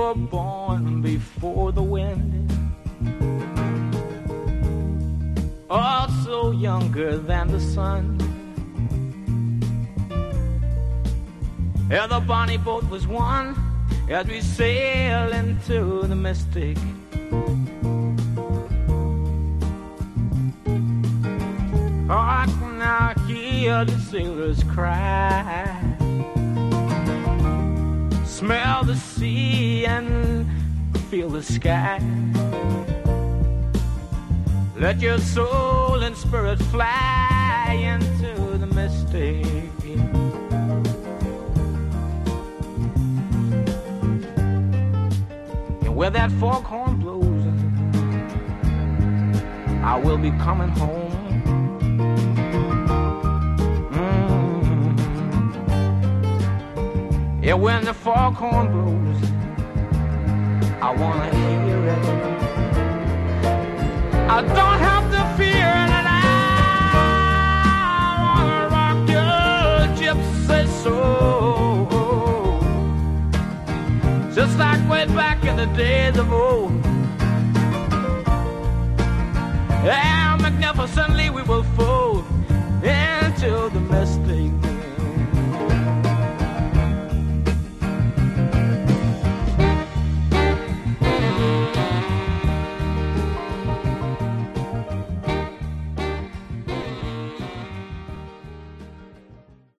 were born before the wind, also younger than the sun. Yeah, the bonnie boat was one as we sail into the mystic. Hark now, hear the sailors cry. Smell the sea and feel the sky. Let your soul and spirit fly into the mystic. And where that foghorn blows, I will be coming home. Yeah, when the foghorn blows, I wanna hear it. I don't have to fear it, and I wanna rock your gypsy soul, just like way back in the days of old. Yeah, magnificently we will fold into the mystic.